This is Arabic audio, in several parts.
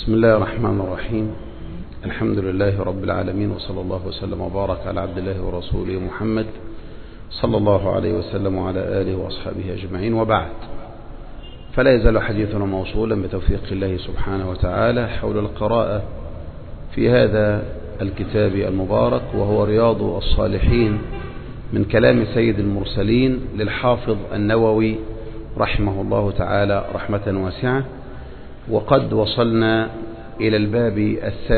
بسم الله الرحمن الرحيم. الحمد لله رب العالمين، وصلى الله وسلم وبارك على عبد الله ورسوله محمد صلى الله عليه وسلم وعلى آله وأصحابه أجمعين، وبعد، فلا يزال حديثنا موصولا بتوفيق الله سبحانه وتعالى حول القراءة في هذا الكتاب المبارك، وهو رياض الصالحين من كلام سيد المرسلين للحافظ النووي رحمه الله تعالى رحمة واسعة. وقد وصلنا إلى الباب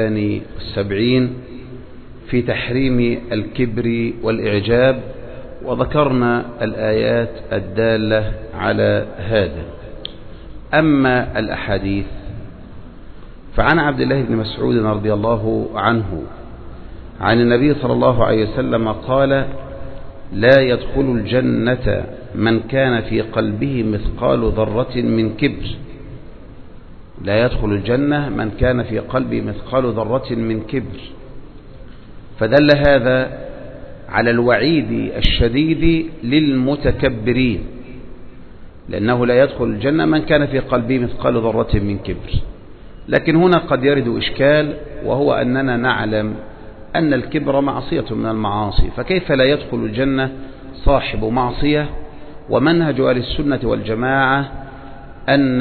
72 في تحريم الكبر والإعجاب، وذكرنا الآيات الدالة على هذا. أما الأحاديث فعن عبد الله بن مسعود رضي الله عنه عن النبي صلى الله عليه وسلم قال: لا يدخل الجنة من كان في قلبه مثقال ذرة من كبر. لا يدخل الجنة من كان في قلبه مثقال ذرة من كبر. فدل هذا على الوعيد الشديد للمتكبرين، لأنه لا يدخل الجنة من كان في قلبه مثقال ذرة من كبر. لكن هنا قد يرد إشكال، وهو أننا نعلم أن الكبر معصية من المعاصي، فكيف لا يدخل الجنة صاحب معصية؟ ومنهج أهل السنة والجماعة أن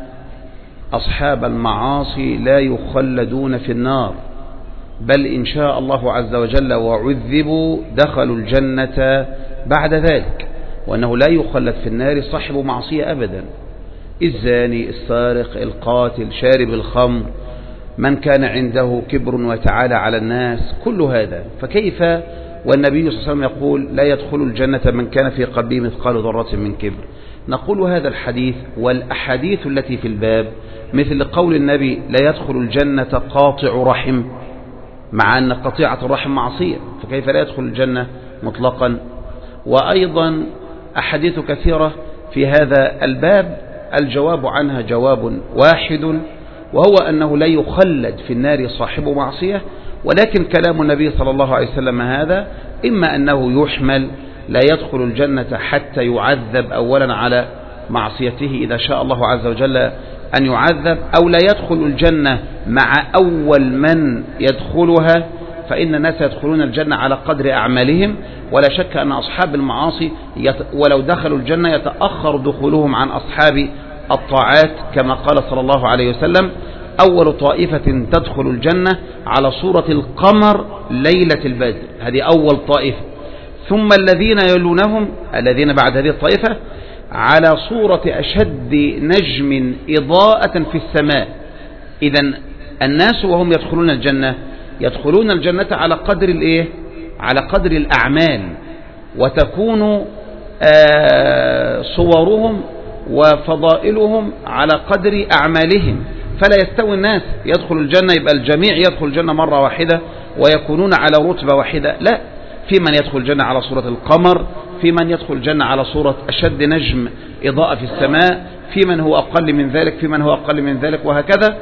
أصحاب المعاصي لا يخلدون في النار، بل إن شاء الله عز وجل وعذبوا دخلوا الجنة بعد ذلك، وأنه لا يخلد في النار صاحب معصية أبدا. الزاني، السارق، القاتل، شارب الخمر، من كان عنده كبر ويتعالى على الناس، كل هذا. فكيف والنبي صلى الله عليه وسلم يقول: لا يدخل الجنة من كان في قلبه مثقال ذرة من كبر؟ نقول هذا الحديث والأحاديث التي في الباب مثل قول النبي: لا يدخل الجنة قاطع رحم، مع أن قطيعة الرحم معصية، فكيف لا يدخل الجنة مطلقا؟ وأيضا أحاديث كثيرة في هذا الباب الجواب عنها جواب واحد، وهو أنه لا يخلد في النار صاحب معصية. ولكن كلام النبي صلى الله عليه وسلم هذا إما أنه يحمل لا يدخل الجنة حتى يعذب أولا على معصيته إذا شاء الله عز وجل أن يعذب، أو لا يدخل الجنة مع أول من يدخلها، فإن الناس يدخلون الجنة على قدر أعمالهم، ولا شك أن أصحاب المعاصي ولو دخلوا الجنة يتأخر دخولهم عن أصحاب الطاعات، كما قال صلى الله عليه وسلم: أول طائفة تدخل الجنة على صورة القمر ليلة البدر، هذه أول طائفة، ثم الذين يلونهم الذين بعد هذه الطائفة على صورة أشد نجم إضاءة في السماء. إذن الناس وهم يدخلون الجنة يدخلون الجنة على قدر الإيه؟ على قدر الأعمال، وتكون صورهم وفضائلهم على قدر أعمالهم، فلا يستوي الناس يدخل الجنة يبقى الجميع يدخل الجنة مرة واحدة ويكونون على رتبة واحدة، لا، في من يدخل الجنة على صورة القمر، في من يدخل الجنة على صورة أشد نجم إضاءة في السماء، في من هو أقل من ذلك، في من هو أقل من ذلك، وهكذا.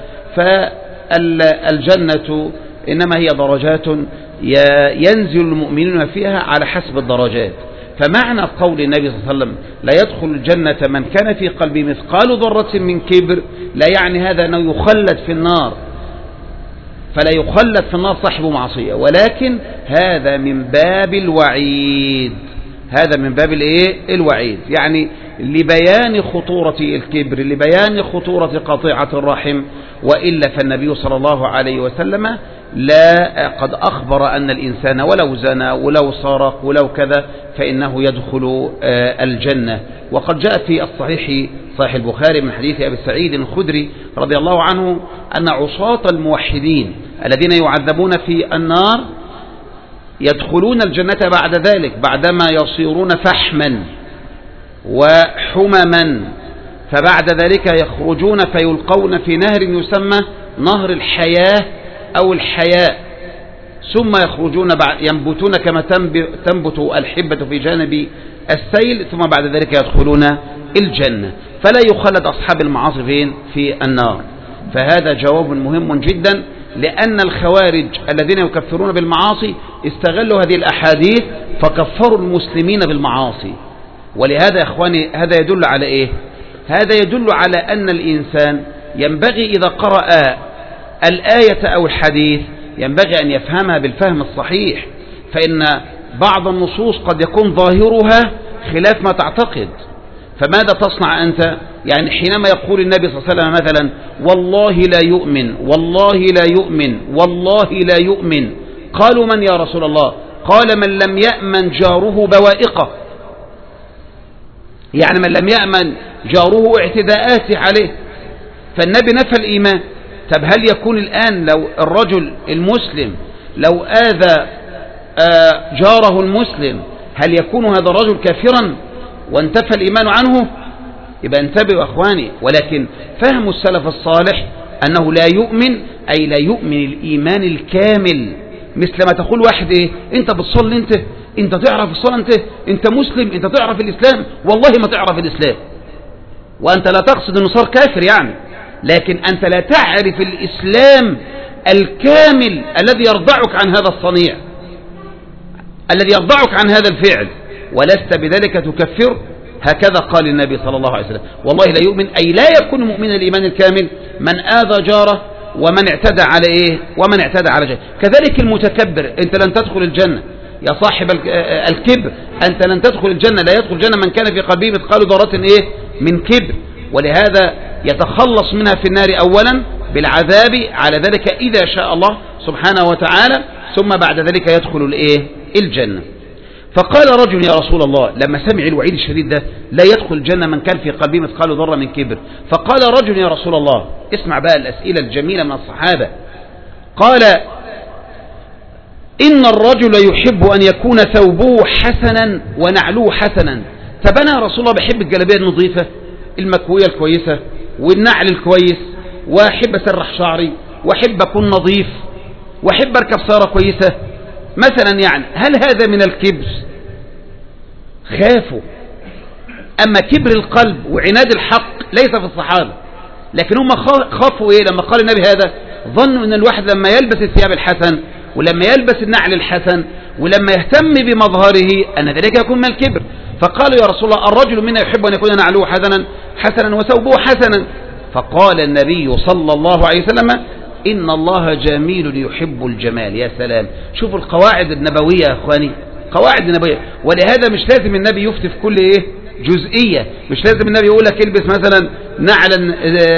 فالجنة إنما هي درجات ينزل المؤمنون فيها على حسب الدرجات. فمعنى قول النبي صلى الله عليه وسلم: لا يدخل الجنة من كان في قلبه مثقال ذرة من كبر، لا يعني هذا أنه يخلد في النار، فلا يخلد في النار صاحب معصية، ولكن هذا من باب الوعيد، هذا من باب الوعيد، يعني لبيان خطورة الكبر، لبيان خطورة قطيعة الرحم. وإلا فالنبي صلى الله عليه وسلم قد أخبر أن الإنسان ولو زنى ولو سرق ولو كذا فإنه يدخل الجنة. وقد جاء في الصحيح، صحيح البخاري، من حديث أبي سعيد الخدري رضي الله عنه أن عصاة الموحدين الذين يعذبون في النار يدخلون الجنة بعد ذلك، بعدما يصيرون فحما وحمما، فبعد ذلك يخرجون فيلقون في نهر يسمى نهر الحياة أو الحياء، ثم يخرجون ينبتون كما تنبت الحبة في جانب السيل، ثم بعد ذلك يدخلون الجنة، فلا يخلد أصحاب المعاصي في النار. فهذا جواب مهم جدا، لأن الخوارج الذين يكفرون بالمعاصي استغلوا هذه الأحاديث فكفروا المسلمين بالمعاصي. ولهذا يا إخواني هذا يدل على إيه؟ هذا يدل على أن الإنسان ينبغي إذا قرأ الآية أو الحديث ينبغي أن يفهمها بالفهم الصحيح، فإن بعض النصوص قد يكون ظاهرها خلاف ما تعتقد. فماذا تصنع أنت؟ يعني حينما يقول النبي صلى الله عليه وسلم مثلا والله لا يؤمن والله لا يؤمن والله لا يؤمن، قالوا من يا رسول الله؟ قال من لم يأمن جاره بوائقه، يعني من لم يأمن جاره اعتداءاته عليه، فالنبي نفى الإيمان. طب هل يكون الآن لو الرجل المسلم لو آذى جاره المسلم هل يكون هذا الرجل كافرا وانتفى الإيمان عنه؟ يبقى انتبهوا أخواني. ولكن فهم السلف الصالح أنه لا يؤمن أي لا يؤمن الإيمان الكامل، مثل ما تقول واحد إيه أنت بتصلي، أنت تعرف الصلاة، أنت مسلم، أنت تعرف الإسلام، والله ما تعرف الإسلام، وأنت لا تقصد أنه صار كافر يعني، لكن أنت لا تعرف الإسلام الكامل الذي يرضعك عن هذا الصنيع، الذي يرضعك عن هذا الفعل، ولست بذلك تكفر. هكذا قال النبي صلى الله عليه وسلم والله لا يؤمن أي لا يكون مؤمنا الإيمان الكامل من آذى جاره ومن اعتدى على إيه ومن اعتدى على جاره. كذلك المتكبر، أنت لن تدخل الجنة يا صاحب الكبر، أنت لن تدخل الجنة، لا يدخل الجنة من كان في قلبه مثقال ذرة إيه من كبر، ولهذا يتخلص منها في النار أولا بالعذاب على ذلك إذا شاء الله سبحانه وتعالى، ثم بعد ذلك يدخل الإيه الجنة. فقال رجل يا رسول الله لما سمع الوعيد الشديد ده لا يدخل الجنة من كان في قلبه مثقال ذرة من كبر، فقال رجل يا رسول الله، اسمع بقى الأسئلة الجميلة من الصحابة، قال إن الرجل يحب أن يكون ثوبه حسنا ونعله حسنا. طب أنا يا رسول الله بحب الجلابية النظيفة المكوية الكويسة والنعل الكويس، وأحب أسرح شعري، وأحب أكون نظيف، وأحب أركب سيارة كويسة مثلا، يعني هل هذا من الكبر؟ خافوا. أما كبر القلب وعناد الحق ليس في الصحابة، لكن هم خافوا إيه لما قال النبي هذا؟ ظنوا أن الواحد لما يلبس الثياب الحسن ولما يلبس النعل الحسن ولما يهتم بمظهره أن ذلك يكون من الكبر. فقالوا يا رسول الله الرجل منا يحب أن يكون نعله حسنا وثوبه حسنا. فقال النبي صلى الله عليه وسلم إن الله جميل يحب الجمال. يا سلام، شوفوا القواعد النبوية يا أخواني، قواعد نبوية. ولهذا مش لازم النبي يفتي في كل إيه جزئية، مش لازم النبي يقول لك البس مثلا نعلا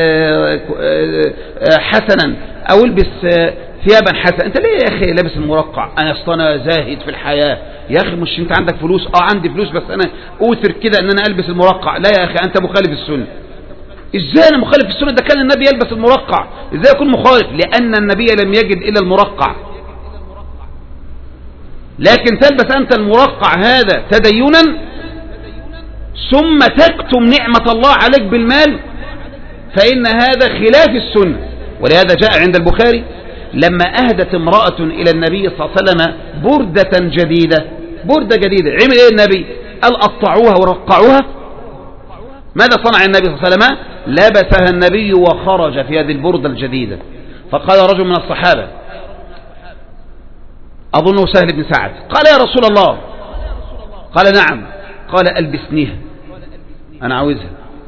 حسنا أو البس ثيابا حسنا. انت ليه يا اخي لابس المرقع؟ انا زاهد في الحياة يا اخي. مش انت عندك فلوس؟ عندي فلوس، بس انا اوتر كده ان انا البس المرقع. لا يا اخي، انت مخالف السنة. ازاي انا مخالف السنة؟ ده كان النبي يلبس المرقع، ازاي يكون مخالف؟ لان النبي لم يجد الا المرقع. لكن تلبس انت المرقع هذا تدينا ثم تكتم نعمة الله عليك بالمال، فإن هذا خلاف السنة. ولهذا جاء عند البخاري لما أهدت امرأة إلى النبي صلى الله عليه وسلم بردة جديدة، بردة جديدة، عمل إيه النبي؟ قال قطعوها ورقعوها. ماذا صنع النبي صلى الله عليه وسلم؟ لبسها النبي وخرج في هذه البردة الجديدة. فقال رجل من الصحابة أظنه سهل بن سعد، قال يا رسول الله، قال نعم، قال ألبسنيها أنا عاوزها.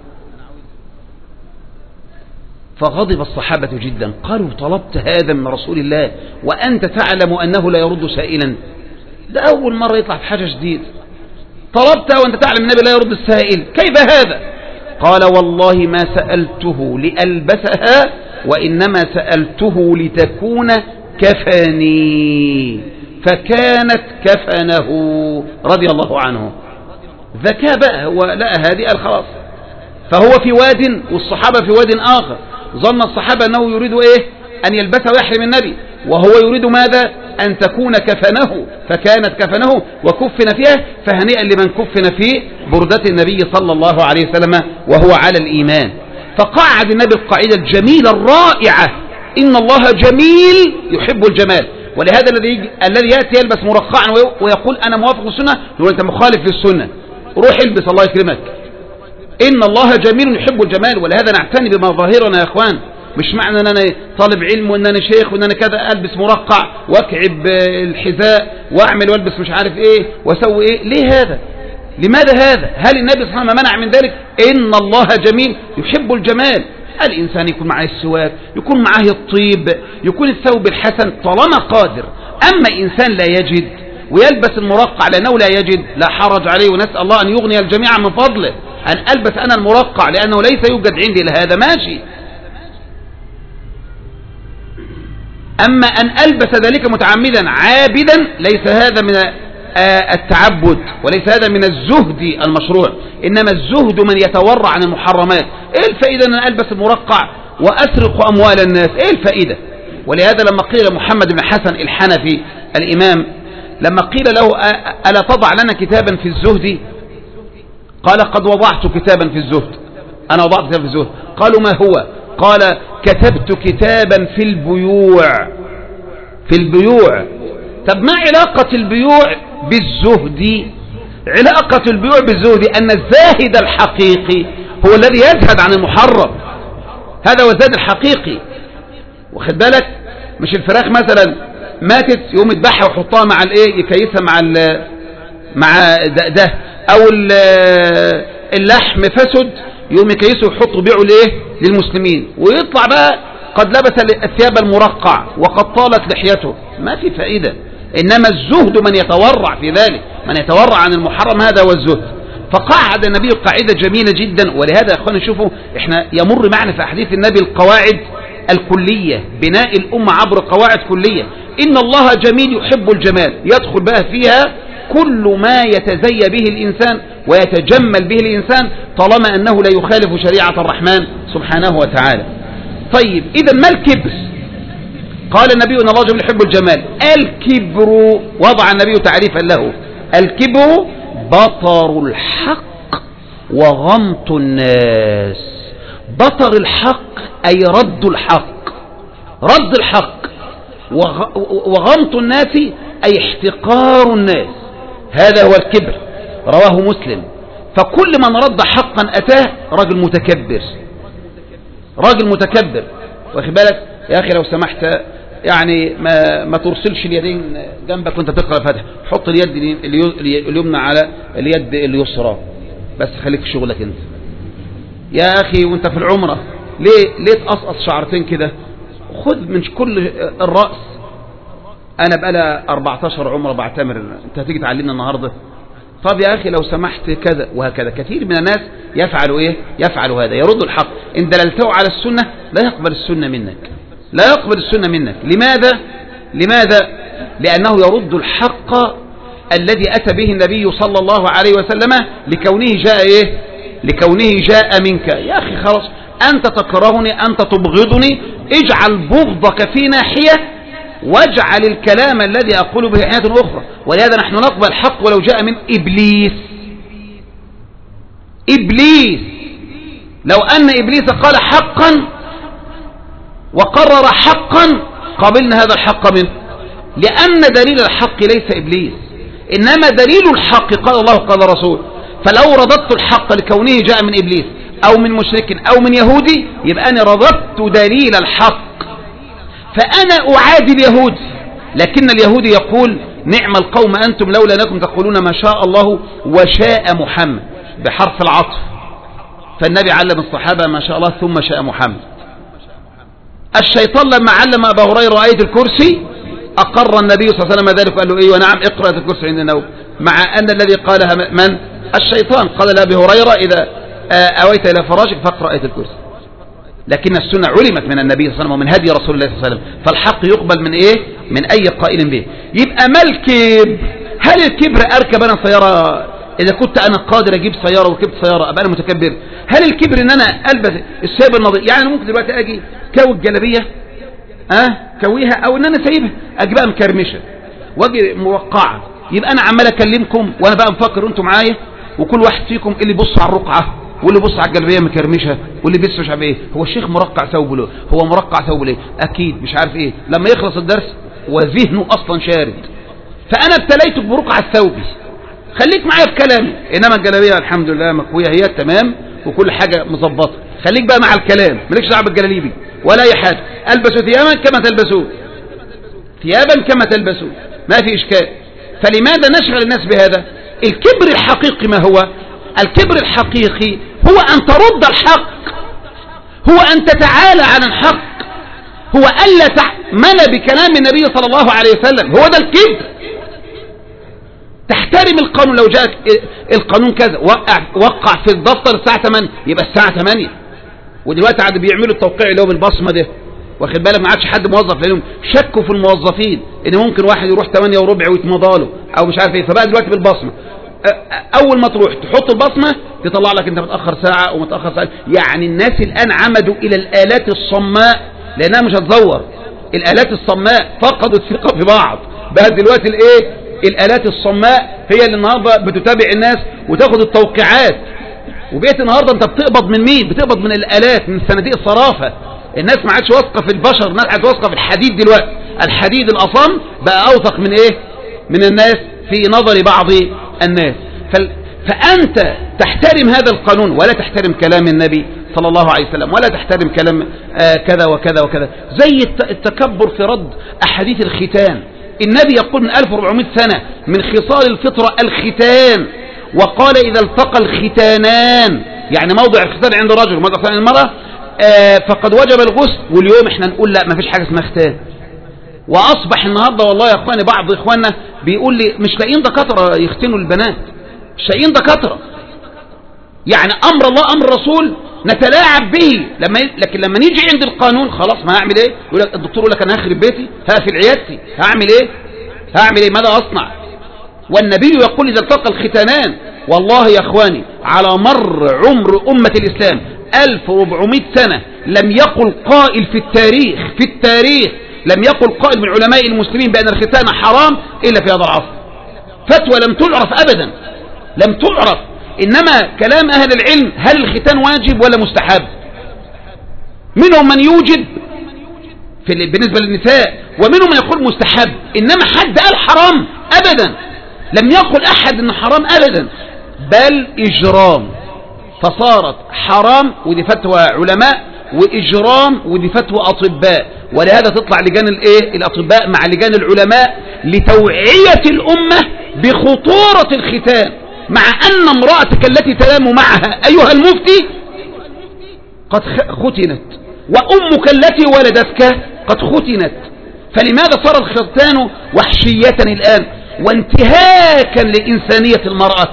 فغضب الصحابة جدا، قالوا طلبت هذا من رسول الله وأنت تعلم أنه لا يرد سائلا؟ ده أول مرة يطلع في حاجة جديد، طلبت وأنت تعلم النبي لا يرد السائل، كيف هذا؟ قال والله ما سألته لألبسها وإنما سألته لتكون كفني، فكانت كفنه رضي الله عنه. ذكاء بقى، هو لقى هذه قال خلاص. فهو في واد والصحابة في واد آخر، ظن الصحابة أنه يريد إيه؟ أن يلبسها ويحرم النبي، وهو يريد ماذا؟ أن تكون كفنه، فكانت كفنه وكفن فيها. فهنيئا لمن كفن في بردة النبي صلى الله عليه وسلم وهو على الإيمان. فقعد النبي القاعدة الجميلة الرائعة، إن الله جميل يحب الجمال. ولهذا الذي يأتي يلبس مرقعا ويقول أنا موافق للسنة، يقول أنت مخالف للسنة، روح البس الله يكرمك. إن الله جميل يحب الجمال. ولهذا نعتني بمظاهرنا يا أخوان. مش معنى أن أنا طالب علم وأن أنا شيخ وأن أنا كذا ألبس مرقع وأكعب الحذاء وأعمل وألبس مش عارف إيه وأسوي إيه. ليه هذا؟ لماذا هذا؟ هل النبي صلى الله عليه وسلم منع من ذلك؟ إن الله جميل يحب الجمال. الإنسان يكون معاه السواك، يكون معاه الطيب، يكون الثوب الحسن طالما قادر. أما إنسان لا يجد ويلبس المرقع لأنه لا يجد، لا حرج عليه، ونسأل الله أن يغني الجميع من فضله. أن ألبس أنا المرقع لأنه ليس يوجد عندي لهذا ماشي. أما أن ألبس ذلك متعمدا عابدا ليس هذا من التعبد، وليس هذا من الزهد المشروع، إنما الزهد من يتورع عن المحرمات. إيه الفائدة أن ألبس المرقع وأسرق أموال الناس؟ إيه الفائدة؟ ولهذا لما قيل محمد بن حسن الحنفي الإمام، لما قيل له ألا تضع لنا كتابا في الزهد؟ قال قد وضعت كتابا في الزهد، أنا وضعت كتابا في الزهد. قالوا ما هو؟ قال كتبت كتابا في البيوع. في البيوع. طب ما علاقة البيوع بالزهد؟ علاقة البيوع بالزهد أن الزاهد الحقيقي هو الذي يزهد عن المحرم، هذا هو الزاهد الحقيقي. واخد بالك؟ مش الفراخ مثلا ماتت يقوم يذبحها ويحطها مع الايه، يكيسها مع ده، او اللحم فسد يقوم يكيسه ويحطه بيعه لايه للمسلمين، ويطلع بقى قد لبس الثياب المرقع وقد طالت لحيته، ما في فائدة. إنما الزهد من يتورع في ذلك، من يتورع عن المحرم، هذا هو الزهد. فقعد النبي قاعدة جميلة جدا. ولهذا يا أخواني شوفوا، إحنا يمر معنا في أحاديث النبي القواعد الكلية، بناء الأمة عبر قواعد كلية. إن الله جميل يحب الجمال، يدخل بقى فيها كل ما يتزي به الإنسان ويتجمل به الإنسان طالما أنه لا يخالف شريعة الرحمن سبحانه وتعالى. طيب إذا ما الكبر؟ قال النبي إن الله جميل يحب الجمال. الكبر وضع النبي تعريفا له: الكبر بطر الحق وغمط الناس. بطر الحق أي رد الحق، رد الحق، وغمط الناس أي احتقار الناس، هذا هو الكبر. رواه مسلم. فكل من رد حقا أتاه رجل متكبر، راجل متكبر. واخد بالك يا أخي لو سمحت، يعني ما ترسلش اليدين جنبك وانت تقرأ الفاتحة، حط اليد اليمنى على اليد اليسرى، بس خليك شغلك انت يا أخي. وانت في العمرة ليه تقصقص شعرتين كده؟ خذ من كل الرأس. انا بقى 14 عمرة بعتمر، انت هتيجي تعلمنا النهاردة؟ طب يا أخي لو سمحت كذا وهكذا. كثير من الناس يفعلوا إيه؟ يفعلوا هذا، يرد الحق. إن دللته على السنة لا يقبل السنة منك، لا يقبل السنة منك. لماذا؟ لأنه يرد الحق الذي أتى به النبي صلى الله عليه وسلم لكونه جاء إيه؟ لكونه جاء منك. يا أخي خلاص، أنت تكرهني، أنت تبغضني، اجعل بغضك في ناحية واجعل الكلام الذي أقول به حياة أخرى. ولهذا نحن نقبل الحق ولو جاء من إبليس. إبليس لو أن إبليس قال حقا وقرر حقا قبلنا هذا الحق منه، لأن دليل الحق ليس إبليس، إنما دليل الحق قال الله قال رسول. فلو رددت الحق لكونه جاء من إبليس أو من مشرك أو من يهودي يبقى أنا رددت دليل الحق. فأنا أعادي اليهود، لكن اليهودي يقول نعم القوم أنتم لولا أنكم تقولون ما شاء الله وشاء محمد بحرف العطف. فالنبي علم الصحابة ما شاء الله ثم شاء محمد. الشيطان لما علم أبا هريرة آية الكرسي أقر النبي صلى الله عليه وسلم ذلك وقال له إيه ونعم اقرأ آية الكرسي عند النوم، مع أن الذي قالها من؟ الشيطان. قال لأبي هريرة إذا أويت إلى فراشك فاقرأ آية الكرسي. لكن السنة علمت من النبي صلى الله عليه وسلم ومن هدي رسول الله صلى الله عليه وسلم، فالحق يقبل من إيه؟ من أي قائل به. يبقى ما الكبر؟ هل الكبر أركب أنا سيارة؟ إذا كنت أنا قادر أجيب سيارة وركبت سيارة أبقى أنا متكبر؟ هل الكبر إن أنا ألبس الثياب النظيف؟ يعني ممكن دلوقتي أجي كوي الجلابية كويها، أو إن أنا سايبها أجي بقى مكرمشة وأجي موقعة، يبقى أنا عمال أكلمكم وأنا بقى مفكر أنتم معايا، وكل واحد فيكم اللي يبص على الرقعة واللي يبص على الجلابيه مكرمشه واللي بيبص مش عارف ايه، هو الشيخ مرقع ثوبه له، هو مرقع ثوبه ليه؟ اكيد مش عارف ايه. لما يخلص الدرس وذهنه اصلا شارد. فانا ابتليتك برقع الثوب، خليك معايا بكلامي. انما الجلابيه الحمد لله مكويه هي تمام وكل حاجه مظبطه، خليك بقى مع الكلام، مالكش دعوه بالجلاليبي ولا اي حاجه. البسوا ثيابا كما تلبسون، ثيابا كما تلبسون، ما في اشكال. فلماذا نشغل الناس بهذا؟ الكبر الحقيقي ما هو؟ الكبر الحقيقي هو أن ترد الحق هو أن تتعالى عن الحق، هو ألا تعمل بكلام النبي صلى الله عليه وسلم، هو ده الكبر. تحترم القانون، لو جاء القانون كذا وقع في الدفتر الساعة 8 يبقى الساعة 8. ودلوقتي عاد بيعملوا التوقيع اللي هو بالبصمة ده، واخد بالك، ما عادش حد موظف، لانهم شكوا في الموظفين ان ممكن واحد يروح 8 وربع ويتمضى له او مش عارف ايه، فبقى دلوقتي بالبصمة. اول ما تروح تحط البصمة تطلع لك انت متأخر ساعة او متأخر ساعة. يعني الناس الان عمدوا الى الآلات الصماء لانها مش هتزور. الآلات الصماء فقدوا الثقة في بعض، بقى دلوقتي الايه، الآلات الصماء هي اللي النهارده بتتابع الناس وتاخد التوقيعات. وبقيت النهارده انت بتقبض من مين؟ بتقبض من الآلات، من صناديق الصرافة. الناس ما عادش واثقة في البشر، الناس عادش واثقة في الحديد دلوقتي. الحديد الأصم بقى أوثق من ايه؟ من الناس في نظر بعض الناس. فأنت تحترم هذا القانون ولا تحترم كلام النبي صلى الله عليه وسلم، ولا تحترم كلام كذا وكذا وكذا. زي التكبر في رد أحاديث الختان. النبي يقول من 1400 سنة من خصال الفطرة الختان، وقال إذا التقى الختانان، يعني موضع الختان عند الرجل وموضع الختان عند المرأة فقد وجب الغسل. واليوم احنا نقول لا، ما فيش حاجة اسمها ختان. وأصبح النهاردة والله يا اخواني بعض اخواننا بيقول لي مش لاقيين دكاترة يختنوا البنات، مش لاقيين دكاترة. يعني أمر الله أمر الرسول نتلاعب به، لكن لما نيجي عند القانون خلاص ما هعمل ايه؟ يقول لك الدكتور يقول لك انا هخرب بيتي، هقفل عيادتي، هعمل ايه؟ ماذا اصنع؟ والنبي يقول اذا التقى الختانان. والله يا اخواني على مر عمر امة الاسلام 1400 سنة لم يقل قائل في التاريخ لم يقل قائل من علماء المسلمين بان الختان حرام الا في هذا العصر. فتوى لم تعرف ابدا، لم تعرف. إنما كلام أهل العلم هل الختان واجب ولا مستحب؟ منهم من يوجب بالنسبة للنساء، ومنهم من يقول مستحب. إنما حد قال حرام أبدا، لم يقل أحد إنه حرام أبدا، بل إجرام. فصارت حرام ودي فتوى علماء، وإجرام ودي فتوى أطباء. ولهذا تطلع لجان الأطباء مع لجان العلماء لتوعية الأمة بخطورة الختان، مع أن امرأتك التي تنام معها أيها المفتي قد ختنت، وأمك التي ولدتك قد ختنت. فلماذا صار الختان وحشية الآن وانتهاكا لإنسانية المرأة؟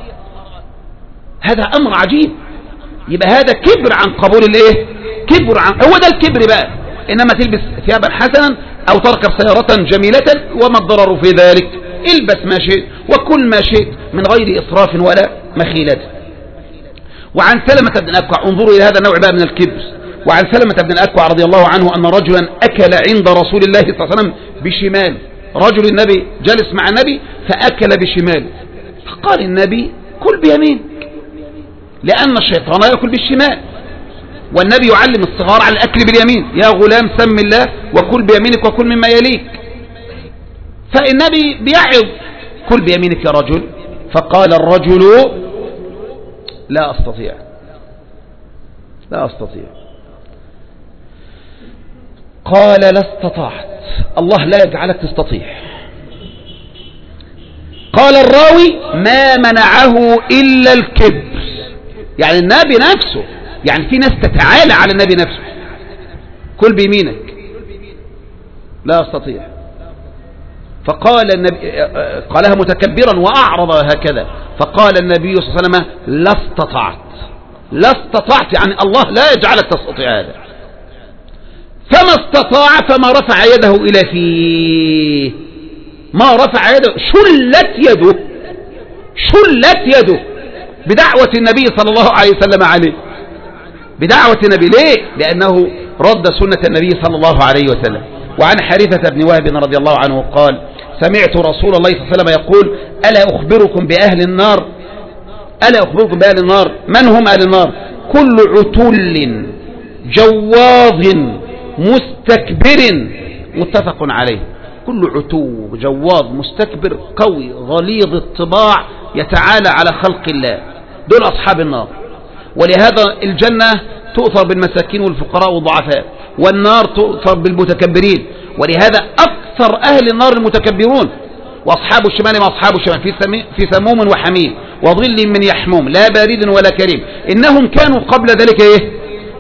هذا أمر عجيب. يبقى هذا كبر عن قبول الايه؟ كبر عن، هو ده الكبر بقى. إنما تلبس ثيابا حسنا أو تركب سيارة جميلة وما الضرر في ذلك؟ البس ما شئت وكل ما شئت من غير إسراف ولا مخيلة. وعن سلمة بن الأكوع، انظروا إلى هذا النوع بقى من الكبر. وعن سلمة بن الأكوع رضي الله عنه أن رجلا أكل عند رسول الله صلى الله عليه وسلم بشمال. رجل النبي جلس مع النبي فأكل بشمال، فقال النبي كل بيمين، لأن الشيطان يأكل بالشمال، والنبي يعلم الصغار على الأكل باليمين. يا غلام سم الله وكل بيمينك وكل مما يليك. فالنبي بيعظ كل بيمينك يا رجل. فقال الرجل لا أستطيع، لا أستطيع. قال لا استطعت، الله لا يجعلك تستطيع. قال الراوي ما منعه إلا الكبر، يعني النبي نفسه، يعني في ناس تتعالى على النبي نفسه. كل بيمينك، لا أستطيع. فقال النبي، قالها متكبرا وأعرض هكذا. فقال النبي صلى الله عليه وسلم لا استطعت، لا استطعت، يعني الله لا يجعلك تستطيع هذا. فما استطاع فما رفع يده إلى فيه، ما رفع يده، شلت يده بدعوة النبي صلى الله عليه وسلم عليه، بدعوة النبي. ليه؟ لأنه رد سنة النبي صلى الله عليه وسلم. وعن حارثة بن وهب رضي الله عنه قال سمعت رسول الله صلى الله عليه وسلم يقول ألا أخبركم بأهل النار، ألا أخبركم بأهل النار. من هم أهل النار؟ كل عتل جواظ مستكبر، متفق عليه. كل عتو جواظ مستكبر قوي غليظ الطباع يتعالى على خلق الله، دول أصحاب النار. ولهذا الجنة تؤثر بالمساكين والفقراء والضعفاء، والنار تؤثر بالمتكبرين. ولهذا أكثر أهل النار المتكبرون. وأصحاب الشمال ما أصحاب الشمال في سموم وحميم وظل من يحموم لا بارد ولا كريم، إنهم كانوا قبل ذلك إيه؟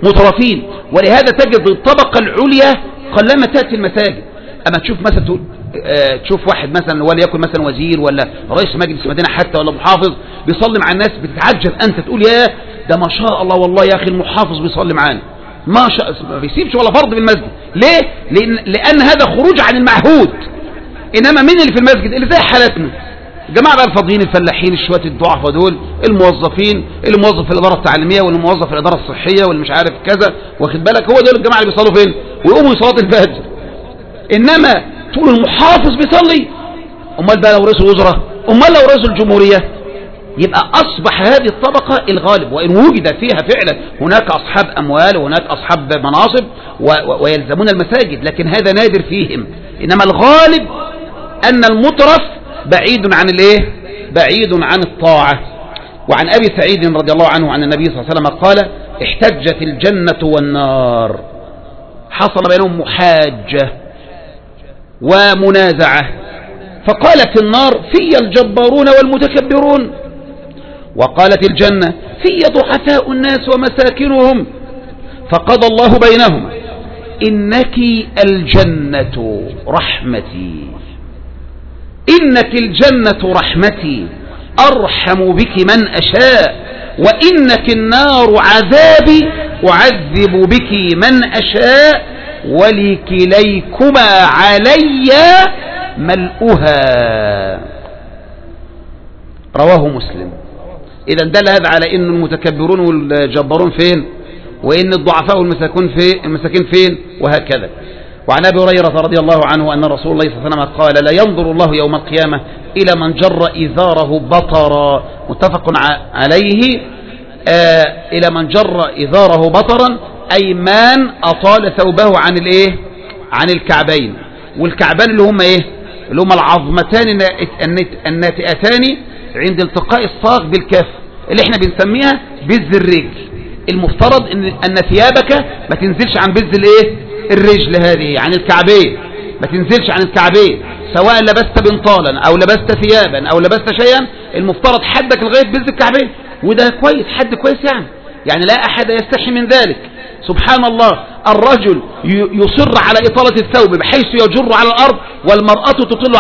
مترفين. ولهذا تجد الطبقة العليا قلما تأتي المساجد. أما تشوف مثلا تشوف واحد مثلا وليكن مثلا وزير ولا رئيس مجلس مدينة حتى ولا محافظ بيصلي مع الناس، بتتعجب أنت تقول يا ده ما شاء الله والله يا أخي المحافظ بيصلي معانا، ما بيسيبش ولا فرض بالمسجد. ليه؟ لأن هذا خروج عن المعهود. إنما مين اللي في المسجد؟ اللي زي حالتنا جماعة بقى الفاضيين الفلاحين الشوات الضعفاء دول، الموظفين، اللي موظف في الإدارة التعليمية واللي موظف في الإدارة الصحية واللي مش عارف كذا، واخد بالك، هو دول الجماعة اللي بيصلوا فين ويقوموا صلاة الفجر. إنما تقول المحافظ بيصلي، أمال بقى لو رئيس الوزراء، أمال لو رئيس الجمهورية؟ يبقى أصبح هذه الطبقة الغالب، وإن وجد فيها فعلا هناك أصحاب أموال وهناك أصحاب مناصب ويلزمون المساجد، لكن هذا نادر فيهم. إنما الغالب أن المترف بعيد عن الايه؟ بعيد عن الطاعة. وعن أبي سعيد رضي الله عنه عن النبي صلى الله عليه وسلم قال: احتجت الجنة والنار، حصل بينهم محاجة ومنازعة، فقالت النار: في الجبارون والمتكبرون، وقالت الجنة: في ضعفاء الناس ومساكنهم، فقضى الله بينهما: إنك الجنة رحمتي، إنك الجنة رحمتي أرحم بك من أشاء، وإنك النار عذابي أعذب بك من أشاء، ولكليكما علي ملؤها. رواه مسلم. إذا دل هذا على أن المتكبرون والجبارون فين، وإن الضعفاء والمساكين فين، وهكذا. وعن أبي هريرة رضي الله عنه أن رسول الله صلى الله عليه وسلم قال: لا ينظر الله يوم القيامة إلى من جر إزاره بطرا، متفق عليه. إلى من جر إزاره بطرا أي من أطال ثوبه عن الإيه؟ عن الكعبين. والكعبان اللي هم إيه؟ اللي هم العظمتان الناتئتان عند التقاء الساق بالكف، اللي احنا بنسميها بز الرجل. المفترض أن ثيابك ما تنزلش عن بز الإيه؟ الرجل هذه، عن الكعبين، ما تنزلش عن الكعبين، سواء لبست بنطالا أو لبست ثيابا أو لبست شيئا، المفترض حدك لغاية بز الكعبين. وده كويس، حد كويس يعني لا أحد يستحي من ذلك. سبحان الله، الرجل يصر على إطالة الثوب بحيث يجر على الأرض، والمرأة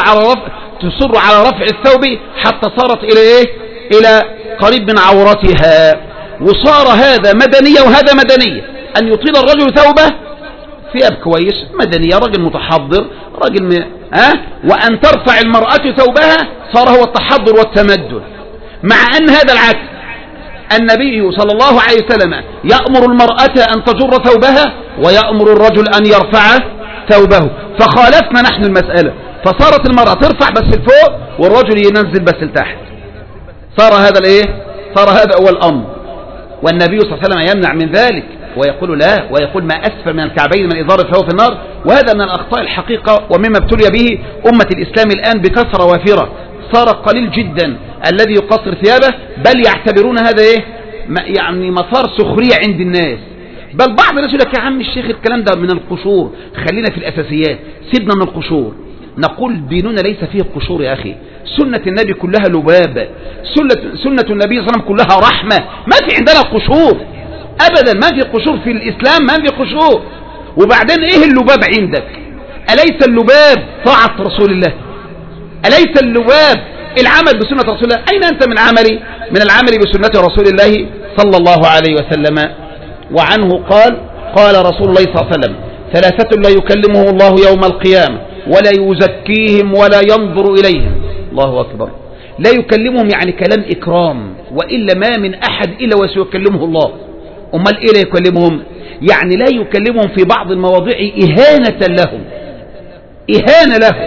تصر على رفع الثوب حتى صارت إلى إيه؟ إلى قريب من عورتها. وصار هذا مدنية وهذا مدنية، أن يطيل الرجل ثوبه ثياب كويس مدنية، رجل متحضر، رجل وأن ترفع المرأة ثوبها صار هو التحضر والتمدن. مع أن هذا العكس، النبي صلى الله عليه وسلم يأمر المرأة أن تجر ثوبها ويأمر الرجل أن يرفع ثوبه، فخالفنا نحن المسألة، فصارت المرأة ترفع بس لفوق والرجل ينزل بس لتحت. صار هذا الايه؟ صار هذا هو الأمر. والنبي صلى الله عليه وسلم يمنع من ذلك ويقول لا، ويقول ما أسفل من الكعبين من إزار فهو في النار. وهذا من الأخطاء الحقيقة، ومما ابتلي به أمة الإسلام الآن بكثرة وافرة. صار قليل جدا الذي يقصر ثيابه، بل يعتبرون هذا ايه؟ يعني مسار سخرية عند الناس. بل بعض الناس يقول لك يا عم الشيخ الكلام ده من القشور، خلينا في الأساسيات، سيبنا من القشور. نقول ديننا ليس فيه قشور يا أخي، سنة النبي كلها لباب، سنة النبي صلى الله عليه وسلم كلها رحمة، ما في عندنا قشور أبدا، ما في قشور في الإسلام، ما في قشور. وبعدين إيه اللباب عندك؟ أليس اللباب طاعة رسول الله؟ أليس اللباب العمل بسنة رسول الله؟ أين أنت من عملي؟ من العمل بسنة رسول الله صلى الله عليه وسلم. وعنه قال: قال رسول الله صلى الله عليه وسلم: ثلاثة لا يكلمهم الله يوم القيامة ولا يزكيهم ولا ينظر إليهم. الله أكبر. لا يكلمهم يعني كلام إكرام، وإلا ما من أحد إلا وسيكلمه الله. أمال إيه لا يكلمهم؟ يعني لا يكلمهم في بعض المواضيع إهانة لهم، إهانة لهم.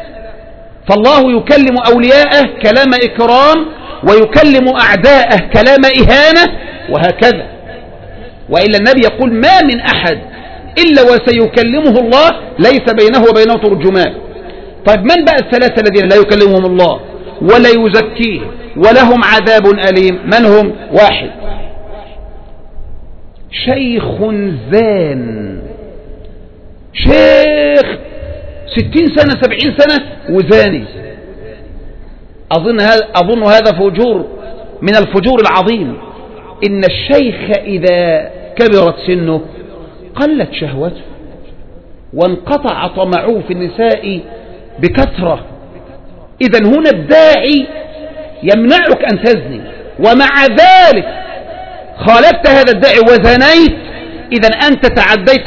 فالله يكلم أولياءه كلام إكرام، ويكلم أعداءه كلام إهانة، وهكذا. وإلا النبي يقول: ما من أحد إلا وسيكلمه الله ليس بينه وبينه ترجمان. طيب من بقى الثلاثة الذين لا يكلمهم الله ولا يزكيهم ولهم عذاب أليم؟ من هم؟ واحد، شيخ زان، شيخ 60 سنة 70 سنة وزاني. أظن هذا فجور من الفجور العظيم. إن الشيخ إذا كبرت سنه قلت شهوته وانقطع طمعه في النساء بكثرة. إذن هنا الداعي يمنعك أن تزني، ومع ذلك خالفت هذا الداعي وزنيت، إذن أنت تعديت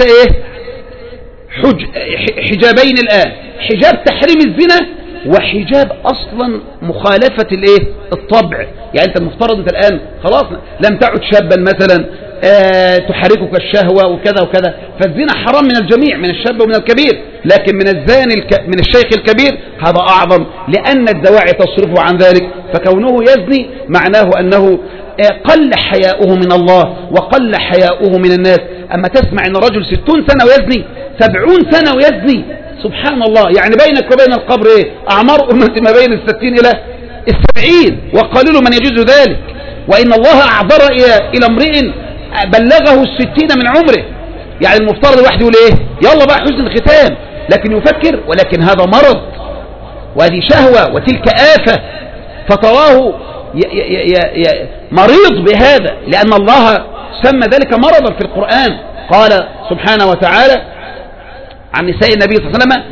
حجابين الآن، حجاب تحريم الزنا وحجاب أصلا مخالفة الطبع. يعني أنت المفترض أنت الآن خلاص لم تعد شابا مثلا تحركك الشهوة وكذا وكذا، فالزنا حرام من الجميع، من الشاب ومن الكبير، لكن من الزاني من الشيخ الكبير هذا أعظم، لأن الدواعي تصرفه عن ذلك. فكونه يزني معناه أنه قل حياؤه من الله وقل حياؤه من الناس. أما تسمع أن رجل 60 سنة ويزني، 70 سنة ويزني، سبحان الله، يعني بينك وبين القبر أعمار أمتي ما بين 60 إلى 70، وقليل من يجوز ذلك. وإن الله أعذر إلى امرئ بلغه 60 من عمره. يعني المفترض الواحد يقول يلا بقى حسن الختام، لكن يفكر، ولكن هذا مرض وهذه شهوة وتلك آفة، فتراه مريض بهذا، لأن الله سمى ذلك مرضا في القرآن. قال سبحانه وتعالى عن نساء النبي صلى الله عليه وسلم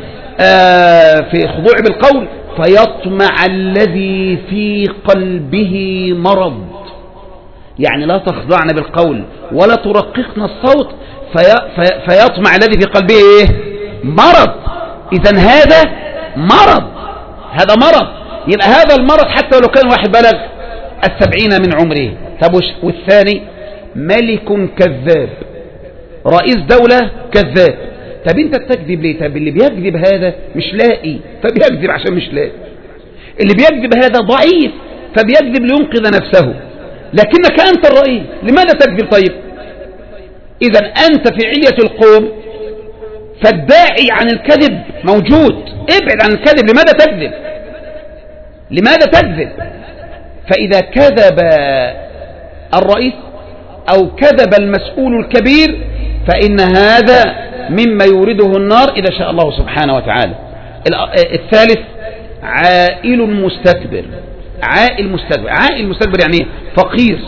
في خضوع بالقول: فيطمع الذي في قلبه مرض. يعني لا تخضعن بالقول ولا ترققن الصوت فيطمع الذي في قلبه مرض. إذن هذا مرض، هذا مرض. يبقى هذا المرض حتى لو كان واحد بلغ 70 من عمره. طب والثاني ملك كذاب، رئيس دولة كذاب. طب انت بتكذب ليه؟ طب اللي بيكذب هذا مش لاقي فبيكذب عشان مش لاقي، اللي بيكذب هذا ضعيف فبيكذب لينقذ نفسه، لكنك أنت الرئيس لماذا تكذب؟ طيب إذا أنت في علية القوم، فالداعي عن الكذب موجود، ابعد عن الكذب. لماذا تكذب؟ لماذا تكذب؟ فإذا كذب الرئيس أو كذب المسؤول الكبير فإن هذا مما يورده النار إذا شاء الله سبحانه وتعالى. الثالث عائل مستكبر. عائل مستكبر، عائل مستكبر يعني فقير.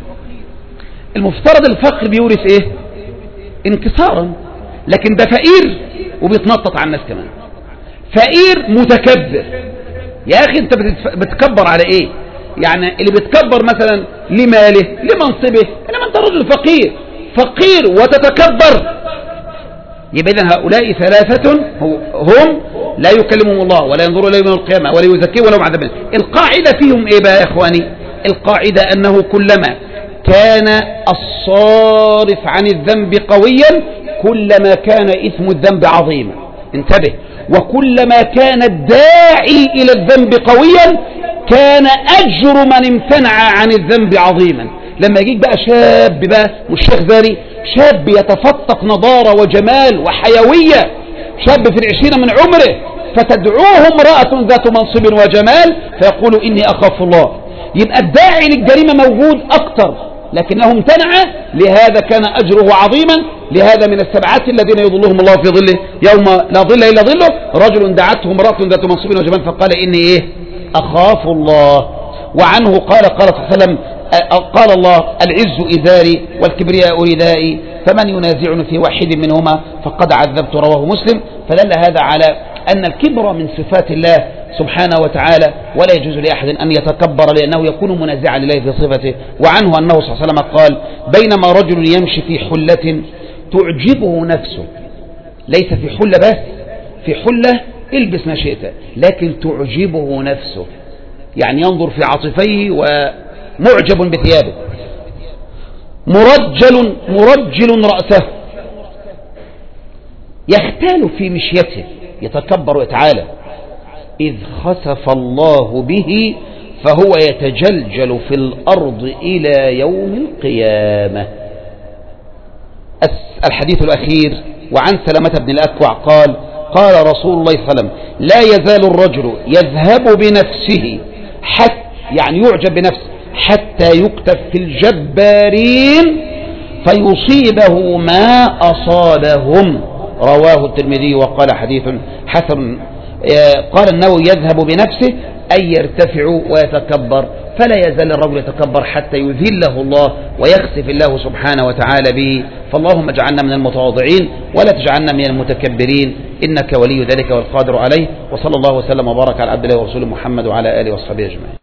المفترض الفقر بيورث انكسارا، لكن ده فقير وبيتنطط على الناس كمان. فقير متكبر. يا أخي أنت بتكبر على إيه؟ يعني اللي بيتكبر مثلا لماله لمنصبه، إنما أنت رجل فقير، فقير وتتكبر. يبقى إذن هؤلاء ثلاثة هم لا يكلمهم الله ولا ينظر إليهم يوم القيامة ولا يزكيهم ولا هم عذاب. القاعدة فيهم إيه بقى يا إخواني؟ القاعدة أنه كلما كان الصارف عن الذنب قويا كلما كان إثم الذنب عظيما. انتبه. وكلما كان الداعي إلى الذنب قويا كان أجر من امتنع عن الذنب عظيما. لما يجيك بقى شاب بقى مش شيخ ذاري، شاب يتفتق نضارة وجمال وحيوية، شاب في 20 من عمره، فتدعوه امرأة ذات منصب وجمال فيقول إني أخاف الله. يبقى الداعي للجريمة موجود أكتر لكنه امتنع، لهذا كان أجره عظيما. لهذا من السبعات الذين يظلهم الله في ظله يوم لا ظل إلا ظله رجل دعته امرأة ذات منصب وجمال فقال إني أخاف الله. وعنه قال صلى الله عليه وسلم قال الله: العز إزاري والكبرياء ردائي فمن ينازعني في واحد منهما فقد عذبت. رواه مسلم. فدل هذا على أن الكبر من صفات الله سبحانه وتعالى، ولا يجوز لأحد أن يتكبر لأنه يكون منازعا لله في صفته. وعنه أنه صلى الله عليه وسلم قال: بينما رجل يمشي في حلة تعجبه نفسه، ليس في حلة بس، في حلة البس ما شئت، لكن تعجبه نفسه، يعني ينظر في عاطفيه ومعجب بثيابه، مرجل رأسه، يختال في مشيته، يتكبر ويتعالى. إذ خسف الله به فهو يتجلجل في الأرض إلى يوم القيامة. الحديث الأخير وعن سلمة بن الأكوع قال: قال رسول الله صلى الله عليه وسلم: لا يزال الرجل يذهب بنفسه يعني يعجب بنفسه حتى يكتب في الجبارين فيصيبه ما أصابهم. رواه الترمذي وقال حديث حسن. قال النووي: يذهب بنفسه أن يرتفعوا ويتكبر، فلا يزال الرجل يتكبر حتى يذله الله ويخسف الله سبحانه وتعالى به. فاللهم اجعلنا من المتواضعين ولا تجعلنا من المتكبرين، إنك ولي ذلك والقادر عليه. وصلى الله وسلم وبارك على عبد الله ورسوله محمد وعلى آله وصحبه أجمعين.